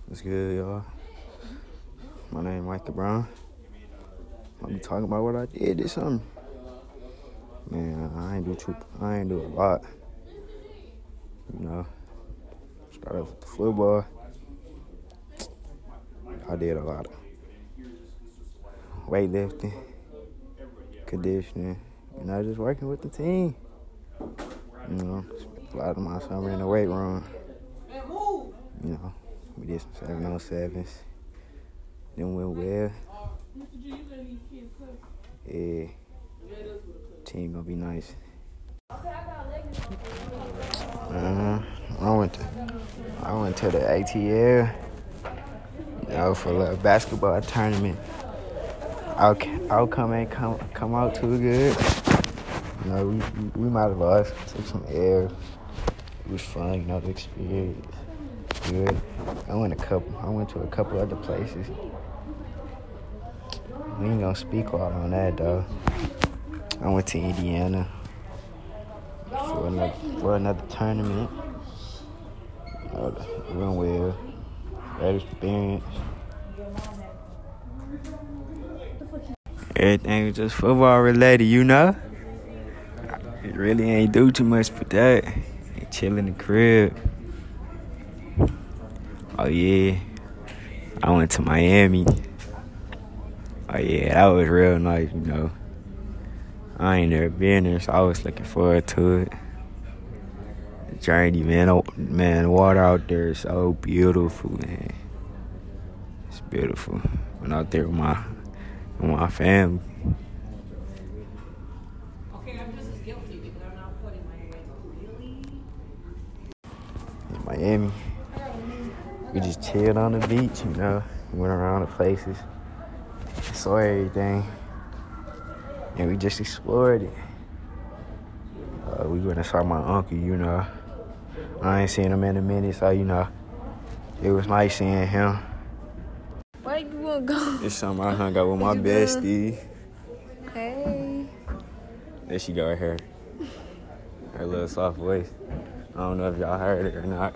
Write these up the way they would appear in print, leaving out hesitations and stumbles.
What's good, y'all? My name is Micah Brown. I'll be talking about what I did this summer. Man, I ain't do a lot. You know, start off with the football. I did a lot of weightlifting, conditioning, just working with the team. Spent a lot of my summer in the weight room. We did some 7-on-7s. Them went well. Yeah, team gonna be nice. I went to the ATL, for a little basketball tournament. Outcome ain't come out too good. We might have lost. Took some air. It was fun, the experience. Good. I went to a couple other places. We ain't gonna speak all on that though. I went to Indiana for another tournament. It went well. Great experience. Everything was just football related, It really ain't do too much for that. Chill in the crib. Oh yeah, I went to Miami. Oh yeah, that was real nice, I ain't never been there, so I was looking forward to it. The journey, man, the water out there is so beautiful, man. It's beautiful. Went out there with my family. In Miami, we just chilled on the beach, Went around the places, saw everything, and we just explored it. We went and saw my uncle, I ain't seen him in a minute, so, it was nice seeing him. Why you wanna go? This summer I hung out with my bestie. Hey. There she go, her little soft voice. I don't know if y'all heard it or not.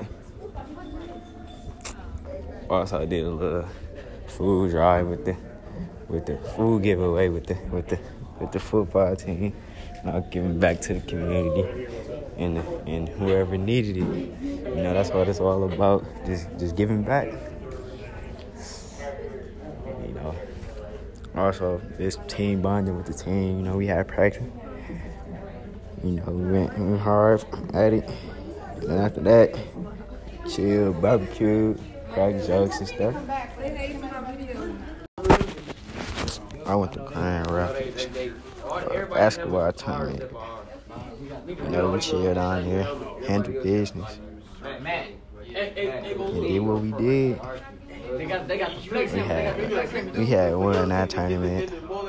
Also, I did a little food drive with the food giveaway with the football team. Giving back to the community and whoever needed it. That's what it's all about. Just giving back. Also, this team bonding with the team. We had practice. We went hard at it. And after that, chill, barbecue, crack jokes and stuff. I went to Grand Rapids for a basketball tournament. We chilled down there, handled business, and did what we did. We had won that tournament.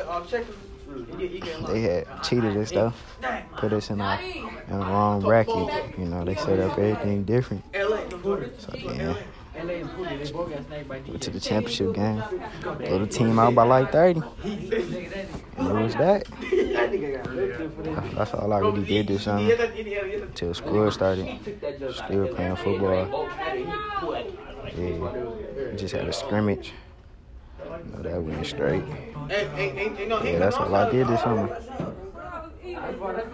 They had cheated and stuff, put us in the wrong bracket. They set up everything different. So yeah, went to the championship game. Blew the team out by like 30. And it was that. That's all I really did this summer until school started. Still playing football. Yeah, we just had a scrimmage. That went straight. Yeah, that's all I did this summer.